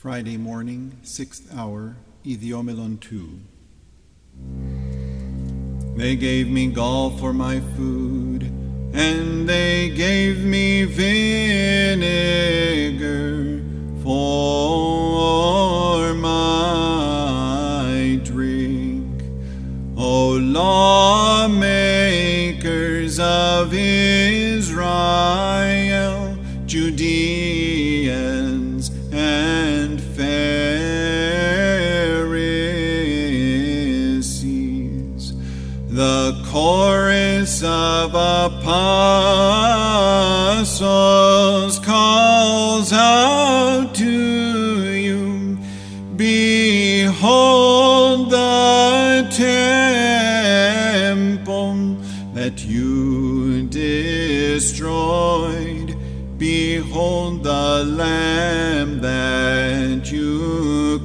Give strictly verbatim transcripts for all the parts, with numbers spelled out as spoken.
Friday morning, sixth hour, Ethiomelon two. They gave me gall for my food, and they gave me vinegar for my drink. O lawmakers of Israel, Judeans and Pharisees, the chorus of apostles calls out to you, behold the temple that you destroyed, behold the Lamb that you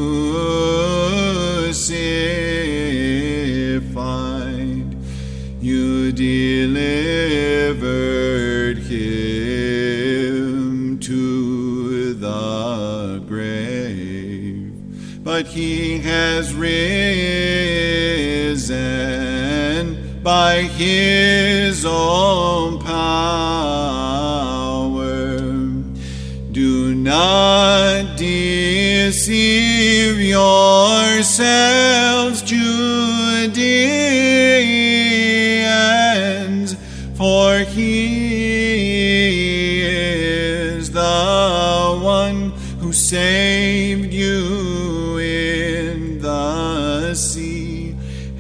crucified. You delivered him to the grave, but he has risen by his own power. Do not deceive yourselves, Judeans, for he is the one who saved you in the sea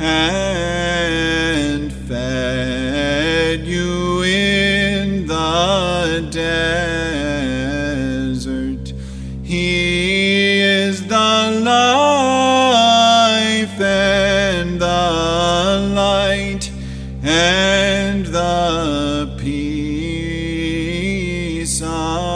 and fed you in the desert. He is the life and the light and the peace of